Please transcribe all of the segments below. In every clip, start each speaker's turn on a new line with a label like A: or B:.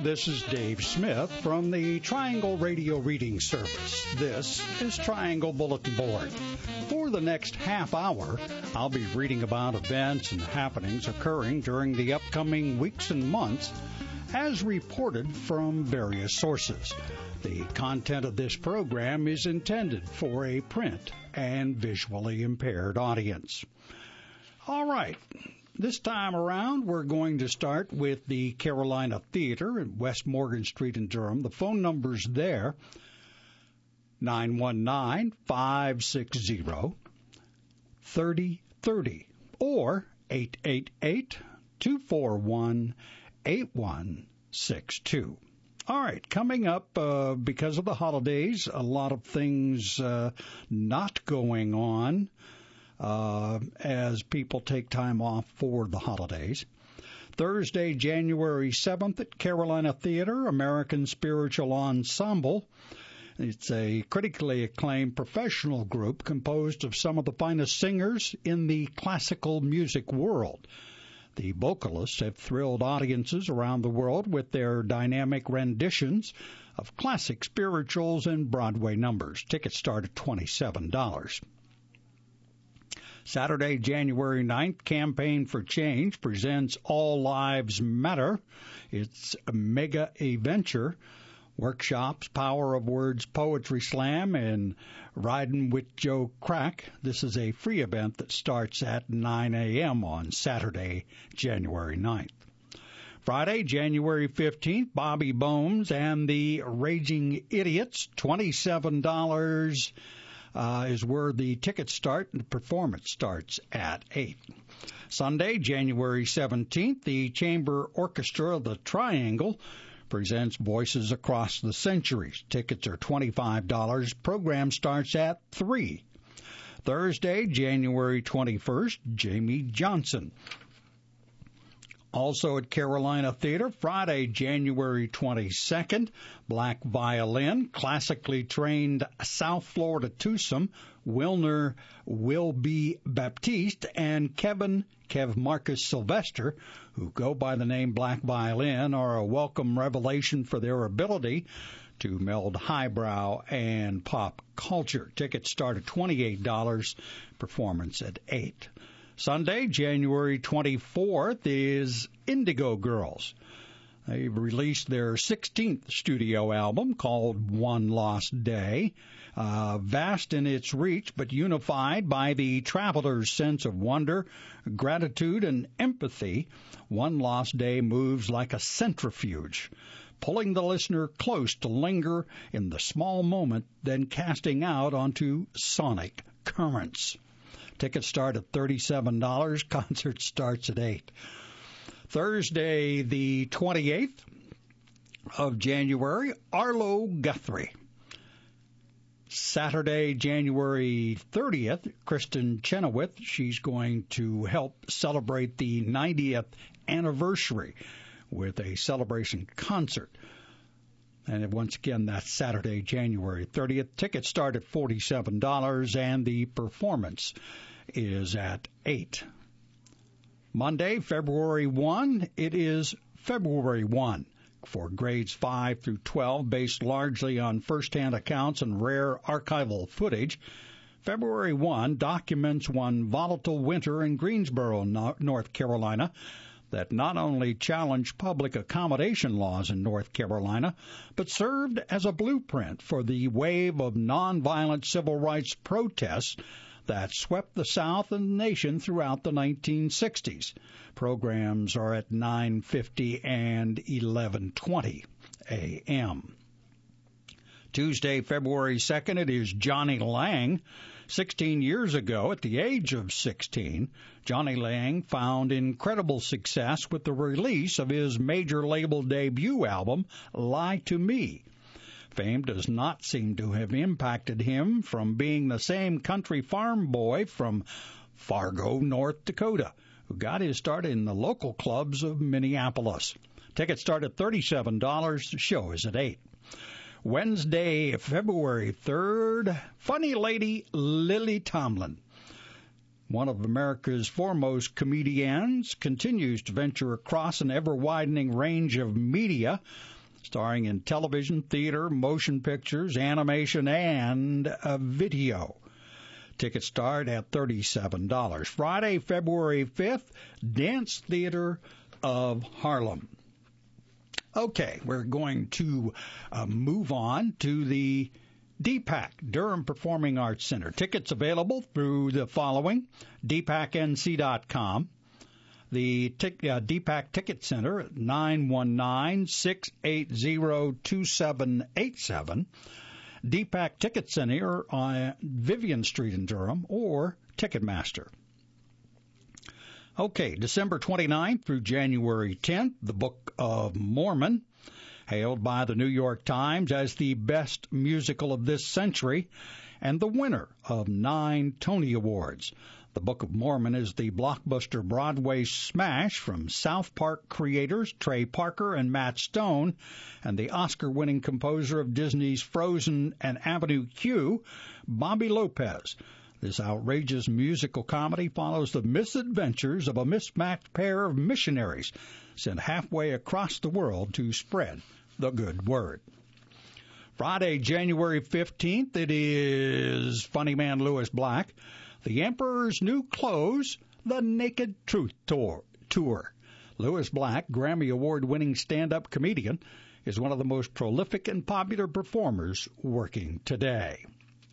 A: This is Dave Smith from the Triangle Radio Reading Service. This is Triangle Bulletin Board. For the next half hour, I'll be reading about events and happenings occurring during the upcoming weeks and months as reported from various sources. The content of this program is intended for a print and visually impaired audience. All right. This time around, we're going to start with the Carolina Theater at West Morgan Street in Durham. The phone number's there, 919-560-3030 or 888-241-8162. All right, coming up, because of the holidays, a lot of things not going on as people take time off for the holidays. Thursday, January 7th at Carolina Theater, American Spiritual Ensemble. It's a critically acclaimed professional group composed of some of the finest singers in the classical music world. The vocalists have thrilled audiences around the world with their dynamic renditions of classic spirituals and Broadway numbers. Tickets start at $27. Saturday, January 9th, Campaign for Change presents All Lives Matter. It's a mega adventure. Workshops, Power of Words Poetry Slam, and Riding with Joe Crack. This is a free event that starts at 9 a.m. on Saturday, January 9th. Friday, January 15th, Bobby Bones and the Raging Idiots, $27 is where the tickets start, and the performance starts at 8. Sunday, January 17th, the Chamber Orchestra of the Triangle presents Voices Across the Centuries. Tickets are $25. Program starts at 3. Thursday, January 21st, Jamie Johnson. Also at Carolina Theater, Friday, January 22nd, Black Violin, classically trained South Florida twosome, Wilner Wilby Baptiste and Kev Marcus Sylvester, who go by the name Black Violin, are a welcome revelation for their ability to meld highbrow and pop culture. Tickets start at $28, performance at 8. Sunday, January 24th, is Indigo Girls. They've released their 16th studio album called One Lost Day. Vast in its reach, but unified by the traveler's sense of wonder, gratitude, and empathy, One Lost Day moves like a centrifuge, pulling the listener close to linger in the small moment, then casting out onto sonic currents. Tickets start at $37. Concert starts at 8. Thursday, the 28th of January, Arlo Guthrie. Saturday, January 30th, Kristen Chenoweth. She's going to help celebrate the 90th anniversary with a celebration concert. And once again, that's Saturday, January 30th. Tickets start at $47, and the performance is at 8. Monday, February 1, it is February 1 for grades 5 through 12, based largely on first-hand accounts and rare archival footage. February 1 documents one volatile winter in Greensboro, North Carolina, that not only challenged public accommodation laws in North Carolina, but served as a blueprint for the wave of nonviolent civil rights protests that swept the South and the nation throughout the 1960s. Programs are at 9:50 and 11:20 a.m. Tuesday, February 2nd, it is Johnny Lang. 16 years ago, at the age of 16, Johnny Lang found incredible success with the release of his major label debut album, Lie to Me. Fame does not seem to have impacted him from being the same country farm boy from Fargo, North Dakota, who got his start in the local clubs of Minneapolis. Tickets start at $37. The show is at 8. Wednesday, February 3rd, funny lady Lily Tomlin. one of America's foremost comedians, continues to venture across an ever-widening range of media, starring in television, theater, motion pictures, animation, and video. Tickets start at $37. Friday, February 5th, Dance Theater of Harlem. Okay, we're going to move on to the DPAC, Durham Performing Arts Center. Tickets available through the following: dpacnc.com. The DPAC Ticket Center at 919-680-2787. DPAC Ticket Center on Vivian Street in Durham, or Ticketmaster. Okay, December 29th through January 10th, the Book of Mormon, hailed by the New York Times as the best musical of this century and the winner of 9 Tony Awards. The Book of Mormon is the blockbuster Broadway smash from South Park creators Trey Parker and Matt Stone and the Oscar-winning composer of Disney's Frozen and Avenue Q, Bobby Lopez. This outrageous musical comedy follows the misadventures of a mismatched pair of missionaries sent halfway across the world to spread the good word. Friday, January 15th, it is funny man Lewis Black, The Emperor's New Clothes, The Naked Truth Tour. Lewis Black, Grammy Award-winning stand-up comedian, is one of the most prolific and popular performers working today.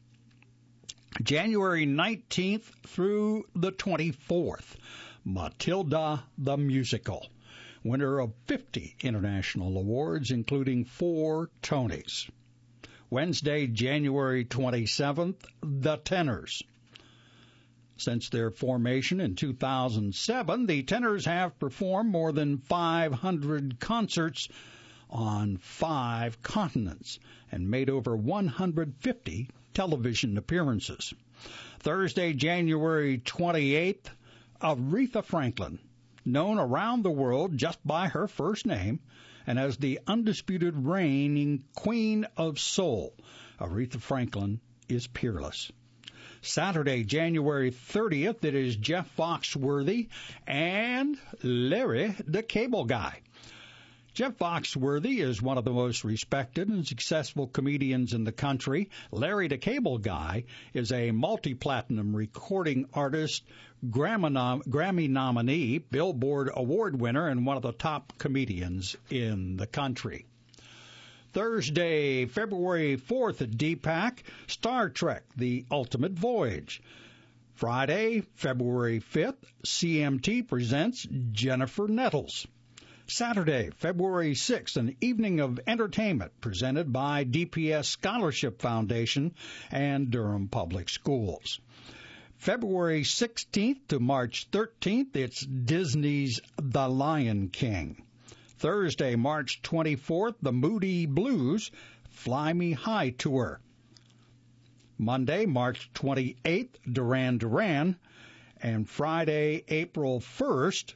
A: January 19th through the 24th, Matilda the Musical, winner of 50 international awards, including 4 Tonys. Wednesday, January 27th, The Tenors. Since their formation in 2007, the Tenors have performed more than 500 concerts on 5 continents and made over 150 television appearances. Thursday, January 28th, Aretha Franklin, known around the world just by her first name and as the undisputed reigning Queen of Soul. Aretha Franklin is peerless. Saturday, January 30th, it is Jeff Foxworthy and Larry the Cable Guy. Jeff Foxworthy is one of the most respected and successful comedians in the country. Larry the Cable Guy is a multi-platinum recording artist, Grammy nominee, Billboard Award winner, and one of the top comedians in the country. Thursday, February 4th at DPAC, Star Trek, The Ultimate Voyage. Friday, February 5th, CMT presents Jennifer Nettles. Saturday, February 6th, an evening of entertainment presented by DPS Scholarship Foundation and Durham Public Schools. February 16th to March 13th, it's Disney's The Lion King. Thursday, March 24th, the Moody Blues Fly Me High Tour. Monday, March 28th, Duran Duran. And Friday, April 1st,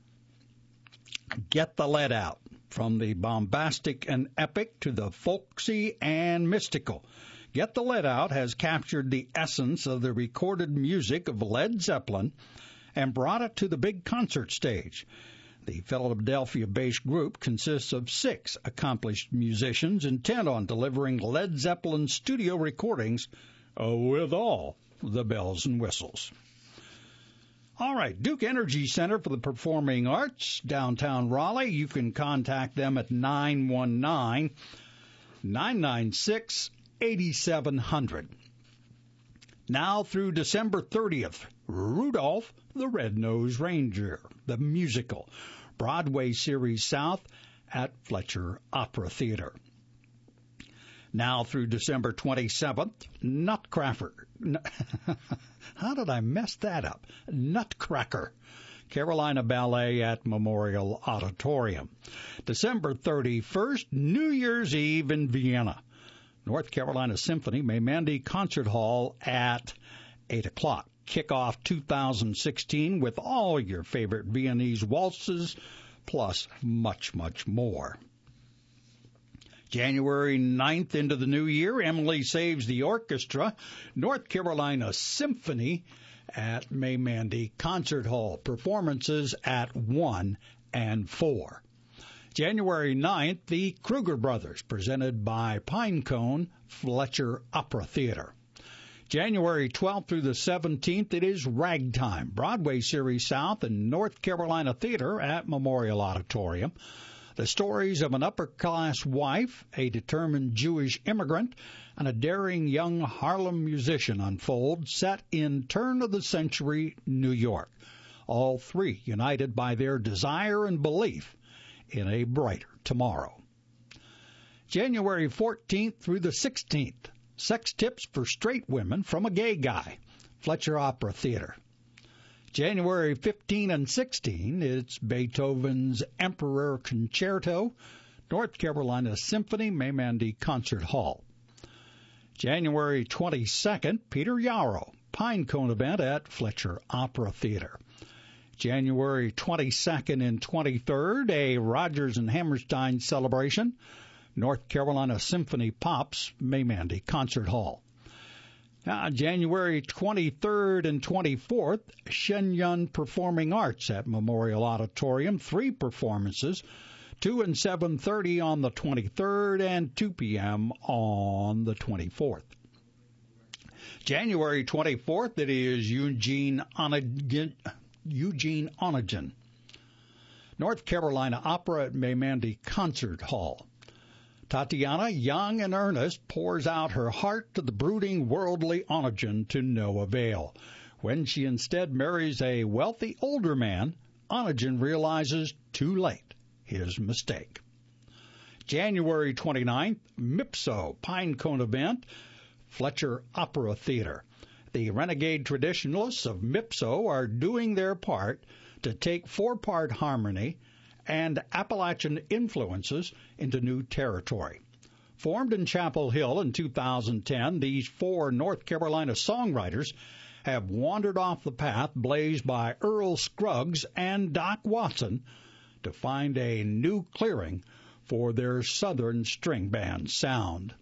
A: Get the Lead Out. From the bombastic and epic to the folksy and mystical, Get the Lead Out has captured the essence of the recorded music of Led Zeppelin and brought it to the big concert stage. The Philadelphia-based group consists of 6 accomplished musicians intent on delivering Led Zeppelin studio recordings with all the bells and whistles. All right, Duke Energy Center for the Performing Arts, downtown Raleigh. You can contact them at 919-996-8700. Now through December 30th, Rudolph the Red-Nosed Reindeer, the musical, Broadway Series South at Fletcher Opera Theater. Now through December 27th, Nutcracker. How did I mess that up? Nutcracker, Carolina Ballet at Memorial Auditorium. December 31st, New Year's Eve in Vienna. North Carolina Symphony Maimandi Concert Hall at 8 o'clock. Kick off 2016 with all your favorite Viennese waltzes, plus much, much more. January 9th into the new year, Emily Saves the Orchestra, North Carolina Symphony at May Mandy Concert Hall. Performances at 1 and 4. January 9th, the Kruger Brothers, presented by Pinecone Fletcher Opera Theater. January 12th through the 17th, it is Ragtime, Broadway Series South and North Carolina Theater at Memorial Auditorium. The stories of an upper-class wife, a determined Jewish immigrant, and a daring young Harlem musician unfold, set in turn-of-the-century New York, all three united by their desire and belief in a brighter tomorrow. January 14th through the 16th, Sex Tips for Straight Women from a Gay Guy, Fletcher Opera Theater. January 15 and 16, it's Beethoven's Emperor Concerto, North Carolina Symphony, May Mandy Concert Hall. January 22nd, Peter Yarrow, Pinecone event at Fletcher Opera Theater. January 22nd and 23rd, a Rodgers and Hammerstein celebration, North Carolina Symphony Pops, May Mandy Concert Hall. Now, January 23rd and 24th, Shenyun Performing Arts at Memorial Auditorium, 3 performances, 2 and 7:30 on the 23rd and 2 p.m. on the 24th. January 24th, it is Eugene Onegin, North Carolina Opera at May Mandy Concert Hall. Tatiana, young and earnest, pours out her heart to the brooding, worldly Onegin to no avail. When she instead marries a wealthy older man, Onegin realizes too late his mistake. January 29th, Mipso, Pinecone event, Fletcher Opera Theater. The renegade traditionalists of Mipso are doing their part to take 4-part harmony and Appalachian influences into new territory. Formed in Chapel Hill in 2010, these 4 North Carolina songwriters have wandered off the path blazed by Earl Scruggs and Doc Watson to find a new clearing for their Southern string band sound.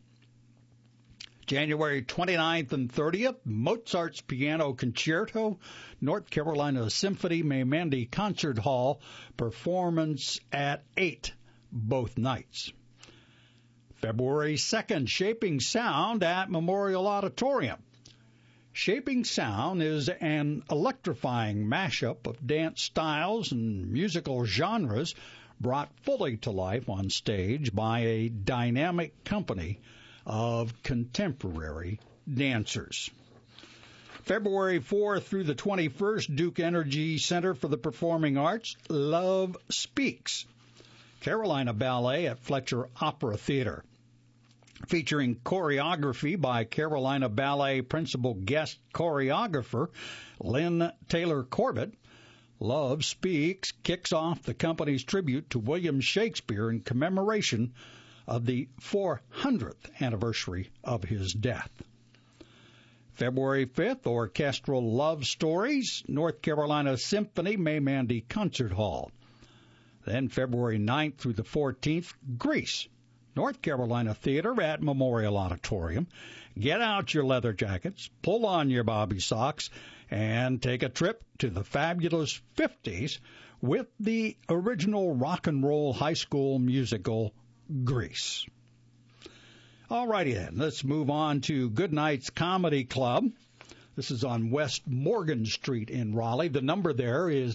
A: January 29th and 30th, Mozart's Piano Concerto, North Carolina Symphony, May Mandy Concert Hall, performance at 8 both nights. February 2nd, Shaping Sound at Memorial Auditorium. Shaping Sound is an electrifying mashup of dance styles and musical genres brought fully to life on stage by a dynamic company of contemporary dancers. February 4th through the 21st, Duke Energy Center for the Performing Arts, Love Speaks, Carolina Ballet at Fletcher Opera Theater. Featuring choreography by Carolina Ballet principal guest choreographer Lynn Taylor Corbett, Love Speaks kicks off the company's tribute to William Shakespeare in commemoration of the 400th anniversary of his death. February 5th, Orchestral Love Stories, North Carolina Symphony, May Mandy Concert Hall. Then February 9th through the 14th, Grease, North Carolina Theater at Memorial Auditorium. Get out your leather jackets, pull on your bobby socks, and take a trip to the fabulous 50s with the original rock and roll high school musical, Grease. All righty then, let's move on to Goodnight's Comedy Club. This is on West Morgan Street in Raleigh. The number there is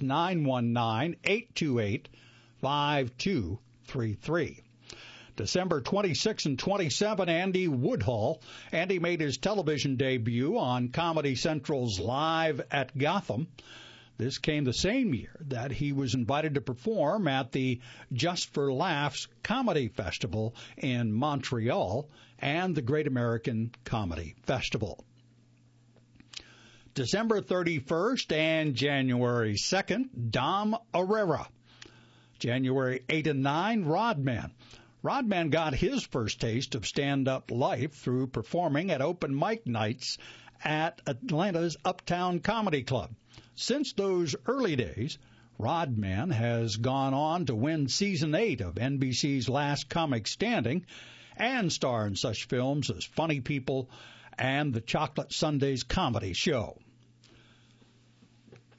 A: 919-828-5233. December 26 and 27, Andy Woodhull. Andy made his television debut on Comedy Central's Live at Gotham. This came the same year that he was invited to perform at the Just for Laughs Comedy Festival in Montreal and the Great American Comedy Festival. December 31st and January 2nd, Dom Herrera. January 8 and 9, Rodman. Rodman got his first taste of stand-up life through performing at open mic nights at Atlanta's Uptown Comedy Club. Since those early days, Rodman has gone on to win Season 8 of NBC's Last Comic Standing and star in such films as Funny People and the Chocolate Sundays Comedy Show.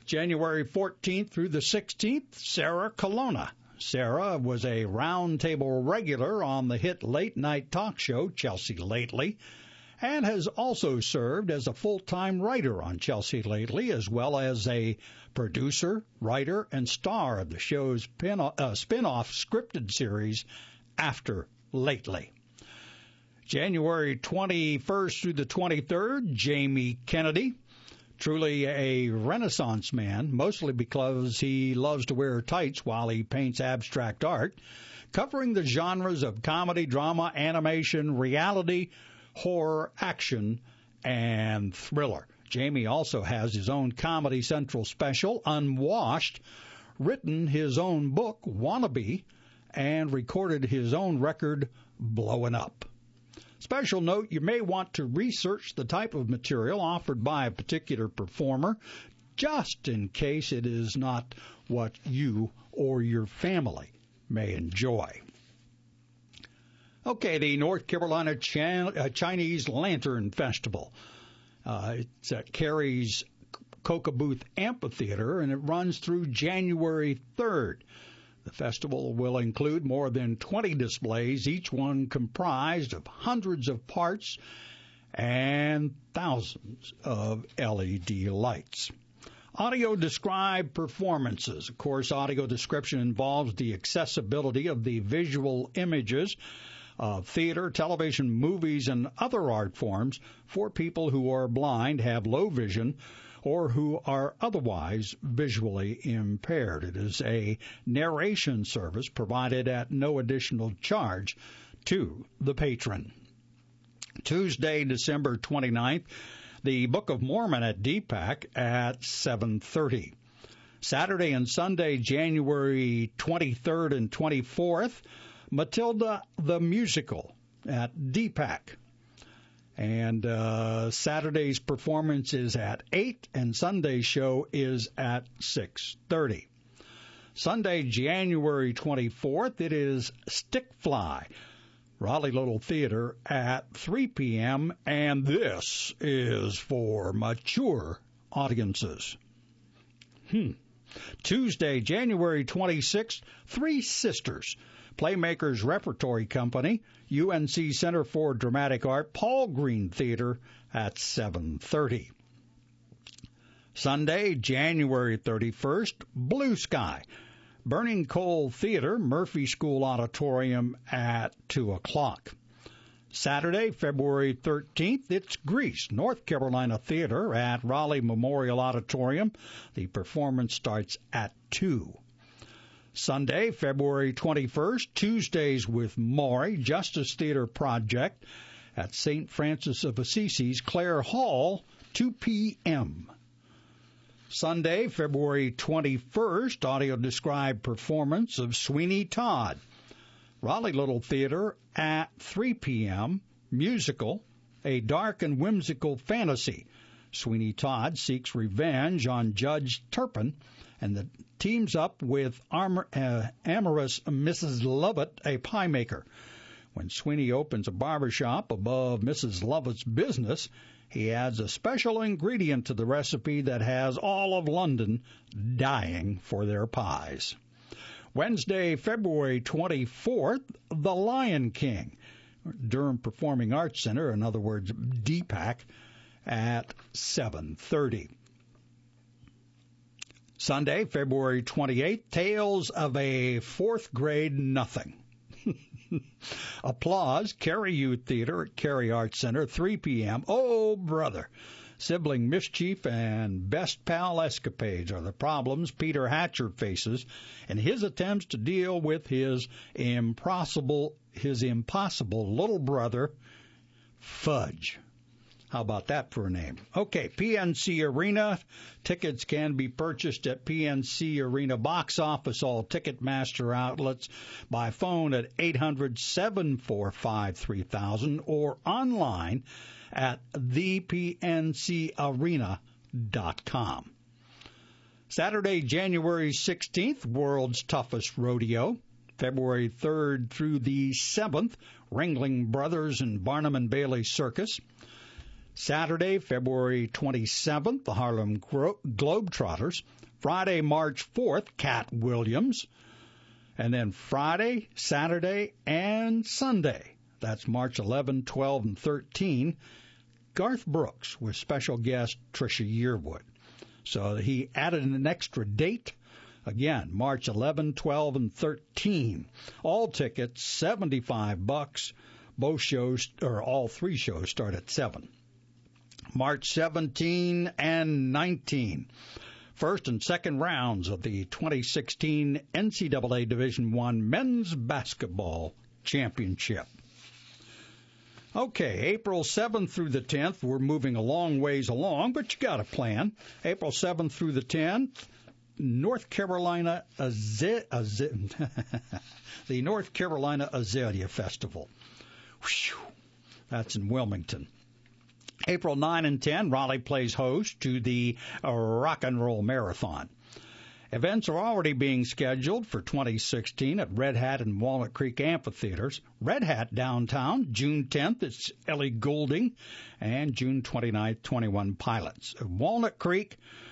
A: January 14th through the 16th, Sarah Colonna. Sarah was a roundtable regular on the hit late-night talk show Chelsea Lately, and has also served as a full-time writer on Chelsea Lately, as well as a producer, writer, and star of the show's spin-off scripted series After Lately. January 21st through the 23rd, Jamie Kennedy. Truly a Renaissance man, mostly because he loves to wear tights while he paints abstract art, covering the genres of comedy, drama, animation, reality, horror, action, and thriller. Jamie also has his own Comedy Central special, Unwashed, written his own book, Wannabe, and recorded his own record, Blowin' Up. Special note, you may want to research the type of material offered by a particular performer, just in case it is not what you or your family may enjoy. Okay, the North Carolina Chinese Lantern Festival. It's at Cary's Coca-Booth Amphitheater, and it runs through January 3rd. The festival will include more than 20 displays, each one comprised of hundreds of parts and thousands of LED lights. Audio described performances. Of course, audio description involves the accessibility of the visual images of theater, television, movies, and other art forms for people who are blind, have low vision, or who are otherwise visually impaired. It is a narration service provided at no additional charge to the patron. Tuesday, December 29th, the Book of Mormon at DPAC at 7:30. Saturday and Sunday, January 23rd and 24th, Matilda the Musical at DPAC. And Saturday's performance is at 8, and Sunday's show is at 6:30. Sunday, January 24th, it is Stick Fly, Raleigh Little Theater at 3 p.m., and this is for mature audiences. Tuesday, January 26th, Three Sisters, Playmakers Repertory Company, UNC Center for Dramatic Art, Paul Green Theater at 7:30. Sunday, January 31st, Blue Sky, Burning Coal Theater, Murphy School Auditorium at 2 o'clock. Saturday, February 13th, it's Grease, North Carolina Theater at Raleigh Memorial Auditorium. The performance starts at 2. Sunday, February 21st, Tuesdays with Maury, Justice Theater Project at St. Francis of Assisi's, Clare Hall, 2 p.m. Sunday, February 21st, audio-described performance of Sweeney Todd, Raleigh Little Theater at 3 p.m., musical, A Dark and Whimsical Fantasy. Sweeney Todd seeks revenge on Judge Turpin and teams up with amorous Mrs. Lovett, a pie maker. When Sweeney opens a barbershop above Mrs. Lovett's business, he adds a special ingredient to the recipe that has all of London dying for their pies. Wednesday, February 24th, The Lion King, Durham Performing Arts Center, in other words, DPAC, at 7:30. Sunday, February 28th, Tales of a Fourth Grade Nothing. Applause, Cary Youth Theater at Cary Arts Center, 3 p.m. Oh, brother. Sibling mischief and best pal escapades are the problems Peter Hatcher faces in his attempts to deal with his impossible little brother, Fudge. How about that for a name? Okay, PNC Arena. Tickets can be purchased at PNC Arena box office, all Ticketmaster outlets, by phone at 800-745-3000 or online at thepncarena.com. Saturday, January 16th, World's Toughest Rodeo. February 3rd through the 7th, Ringling Brothers and Barnum and Bailey Circus. Saturday, February 27th, the Harlem Globetrotters. Friday, March 4th, Cat Williams. And then Friday, Saturday, and Sunday, that's March 11, 12, and 13, Garth Brooks with special guest Trisha Yearwood. So he added an extra date. Again, March 11, 12, and 13. All tickets, $75. Both shows, or all three shows, start at 7. March 17 and 19. First and second rounds of the 2016 NCAA Division I Men's Basketball Championship. Okay, April 7th through the 10th, we're moving a long ways along, but you got a plan. April 7th through the 10th, North Carolina the North Carolina Azalea Festival. Whew, that's in Wilmington. April 9 and 10, Raleigh plays host to the Rock and Roll Marathon. Events are already being scheduled for 2016 at Red Hat and Walnut Creek amphitheaters. Red Hat downtown, June 10th, it's Ellie Goulding, and June 29th, 21 Pilots. Walnut Creek,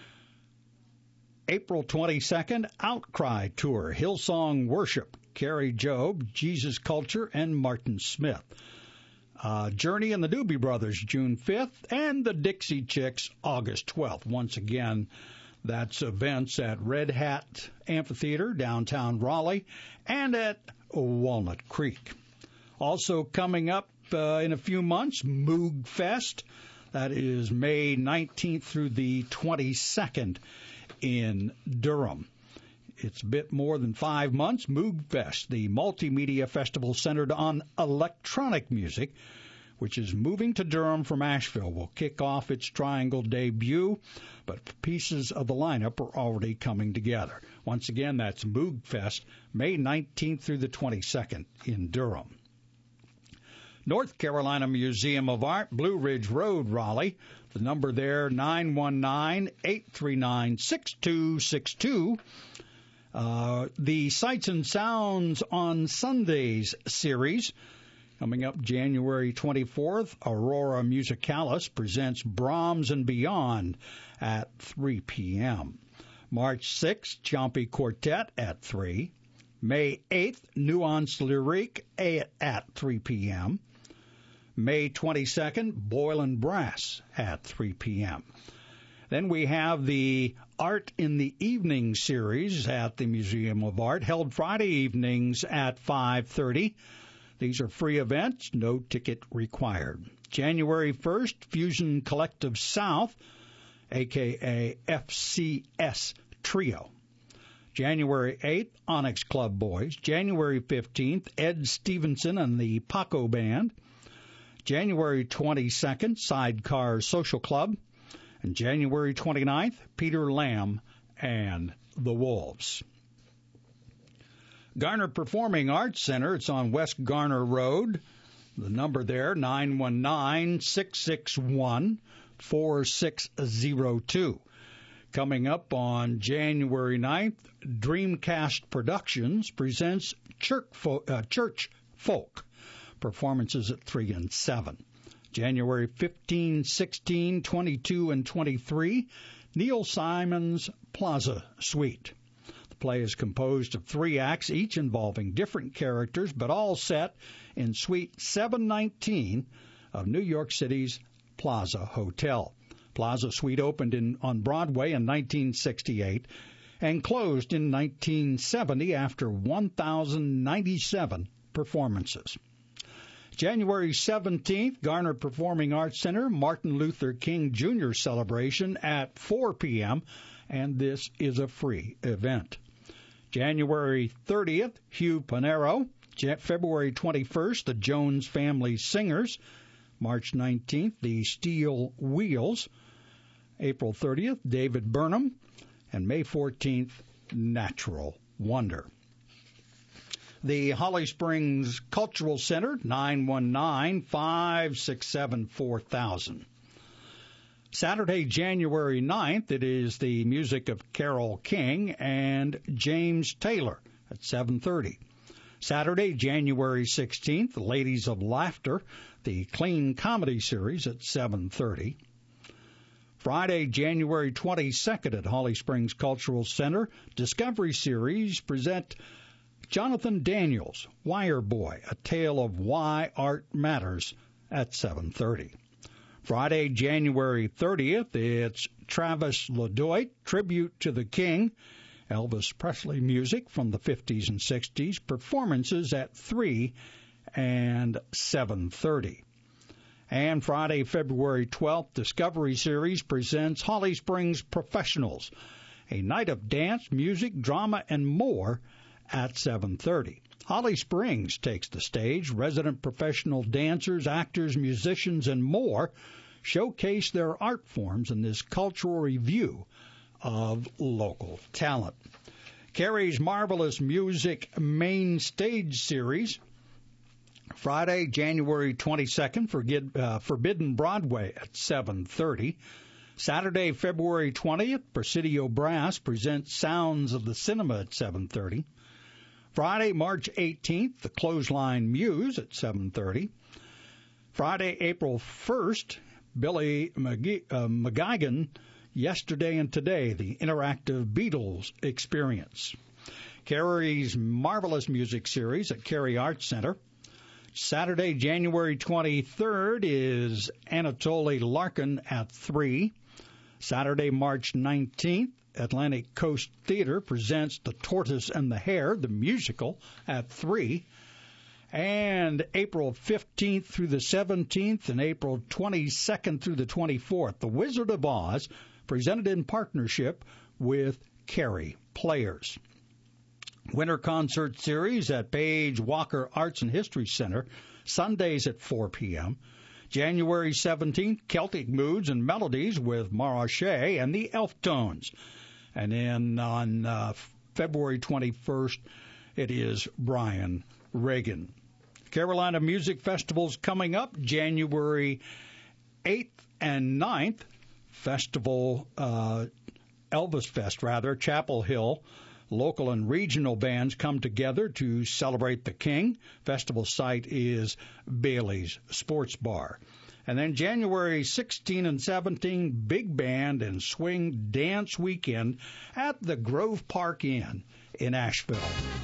A: April 22nd, Outcry Tour, Hillsong Worship, Carrie Job, Jesus Culture, and Martin Smith. Journey and the Doobie Brothers, June 5th, and the Dixie Chicks, August 12th. Once again, that's events at Red Hat Amphitheater, downtown Raleigh, and at Walnut Creek. Also coming up in a few months, Moog Fest. That is May 19th through the 22nd in Durham. It's a bit more than 5 months. Moog Fest, the multimedia festival centered on electronic music, which is moving to Durham from Asheville, will kick off its Triangle debut, but pieces of the lineup are already coming together. Once again, that's Moog Fest, May 19th through the 22nd in Durham. North Carolina Museum of Art, Blue Ridge Road, Raleigh. The number there, 919-839-6262. The Sights and Sounds on Sundays series. Coming up January 24th, Aurora Musicalis presents Brahms and Beyond at 3 p.m. March 6th, Ciampi Quartet at 3. May 8th, Nuance Lyrique at 3 p.m. May 22nd, Boylan Brass at 3 p.m. Then we have the Art in the Evening series at the Museum of Art, held Friday evenings at 5:30. These are free events, no ticket required. January 1st, Fusion Collective South, a.k.a. FCS Trio. January 8th, Onyx Club Boys. January 15th, Ed Stevenson and the Paco Band. January 22nd, Sidecar Social Club. And January 29th, Peter Lamb and the Wolves. Garner Performing Arts Center, it's on West Garner Road. The number there, 919-661-4602. Coming up on January 9th, Dreamcast Productions presents Church Folk. Performances at 3 and 7. January 15, 16, 22, and 23, Neil Simon's Plaza Suite. The play is composed of 3 acts, each involving different characters, but all set in Suite 719 of New York City's Plaza Hotel. Plaza Suite opened on Broadway in 1968 and closed in 1970 after 1,097 performances. January 17th, Garner Performing Arts Center, Martin Luther King Jr. celebration at 4 p.m., and this is a free event. January 30th, Hugh Panero. February 21st, the Jones Family Singers. March 19th, the Steel Wheels. April 30th, David Burnham. And May 14th, Natural Wonder. The Holly Springs Cultural Center, 919-567-4000. Saturday, January 9th, it is the music of Carole King and James Taylor at 7:30. Saturday, January 16th, Ladies of Laughter, the Clean Comedy Series at 7:30. Friday, January 22nd at Holly Springs Cultural Center, Discovery Series present Jonathan Daniels, Wire Boy, A Tale of Why Art Matters at 7:30. Friday, January 30th, it's Travis LeDoit, Tribute to the King, Elvis Presley music from the 50s and 60s, performances at 3 and 7:30. And Friday, February 12th, Discovery Series presents Holly Springs Professionals, a night of dance, music, drama, and more at 7:30. Holly Springs takes the stage. Resident professional dancers, actors, musicians, and more showcase their art forms in this cultural review of local talent. Carrie's Marvelous Music Main Stage Series, Friday, January 22nd, Forbidden Broadway at 7:30. Saturday, February 20th, Presidio Brass presents Sounds of the Cinema at 7:30. Friday, March 18th, the Clothesline Muse at 7:30. Friday, April 1st, Billy McGuigan, Yesterday and Today, the interactive Beatles experience. Carrie's Marvelous Music Series at Carrie Arts Center. Saturday, January 23rd is Anatoly Larkin at 3. Saturday, March 19th, Atlantic Coast Theater presents The Tortoise and the Hare, the musical, at 3. And April 15th through the 17th and April 22nd through the 24th, The Wizard of Oz, presented in partnership with Carrie Players. Winter Concert Series at Page Walker Arts and History Center, Sundays at 4 p.m. January 17th, Celtic Moods and Melodies with Marache and the Elf Tones. And then on February 21st, it is Brian Reagan. Carolina Music Festival's coming up January 8th and 9th. Festival, Elvis Fest, Chapel Hill. Local and regional bands come together to celebrate the King. Festival site is Bailey's Sports Bar. And then January 16 and 17, Big Band and Swing Dance Weekend at the Grove Park Inn in Asheville.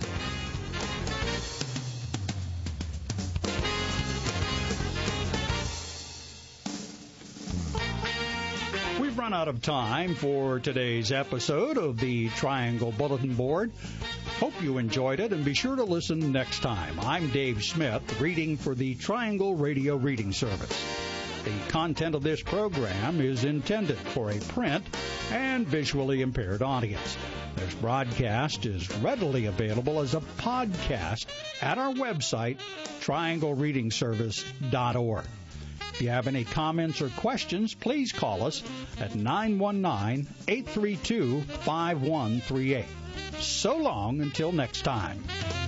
A: We've run out of time for today's episode of the Triangle Bulletin Board. Hope you enjoyed it, and be sure to listen next time. I'm Dave Smith, reading for the Triangle Radio Reading Service. The content of this program is intended for a print and visually impaired audience. This broadcast is readily available as a podcast at our website, trianglereadingservice.org. If you have any comments or questions, please call us at 919-832-5138. So long until next time.